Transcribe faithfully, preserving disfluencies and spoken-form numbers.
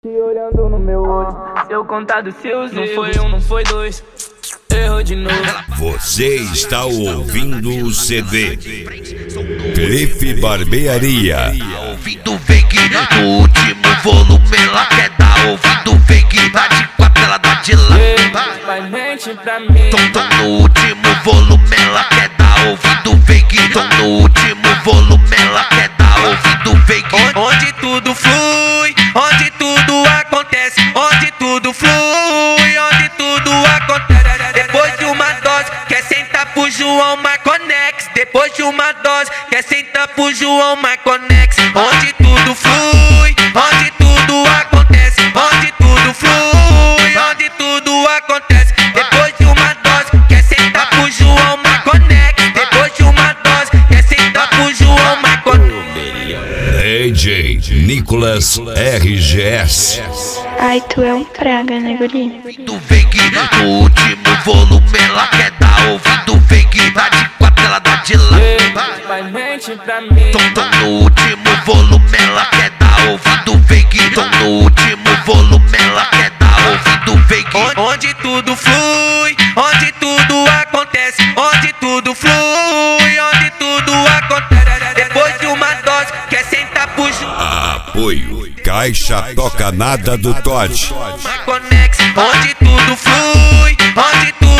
Te olhando no meu olho, se eu contar dos seus não erros, foi um, não foi dois, errou de novo. Você está ouvindo o C D Cliff Barbearia. Ouvindo fake, no último volume ela quer dar. Ouvindo fake, dá de quatro, ela dá de lá. Mas mente pra mim. Tom, tom, no último volume ela quer dar. Ouvindo fake, tom, no último volume ela quer dar. Ouvindo fake, onde tudo flui, onde tudo acontece, onde tudo flui, onde tudo acontece. Depois de uma dose, quer sentar pro João Marconex. Depois de uma dose, quer sentar pro João Marconex. Onde tudo flui, onde tudo acontece, onde tudo flui, onde tudo acontece. Depois de uma dose, quer sentar pro João Marconex. Depois de uma dose, quer sentar pro João Marconex. D J Nicolas R G S. Ai, tu é um praga, né, guri? Ouvindo fake, no último volume ela quer dar. Ouvindo fake, dá de quatro, ela dá de lá. Mas mente pra mim. Tom, tom, no último volume ela quer dar. Ouvindo fake, tom, no último volume ela quer dar. Ouvindo fake, onde tudo flui, onde tudo acontece, onde tudo flui, onde tudo acontece. Depois de uma dose, quer sentar pro João Apoio Caixa Toca Nada do Todd. Marconex, onde tudo flui, onde tudo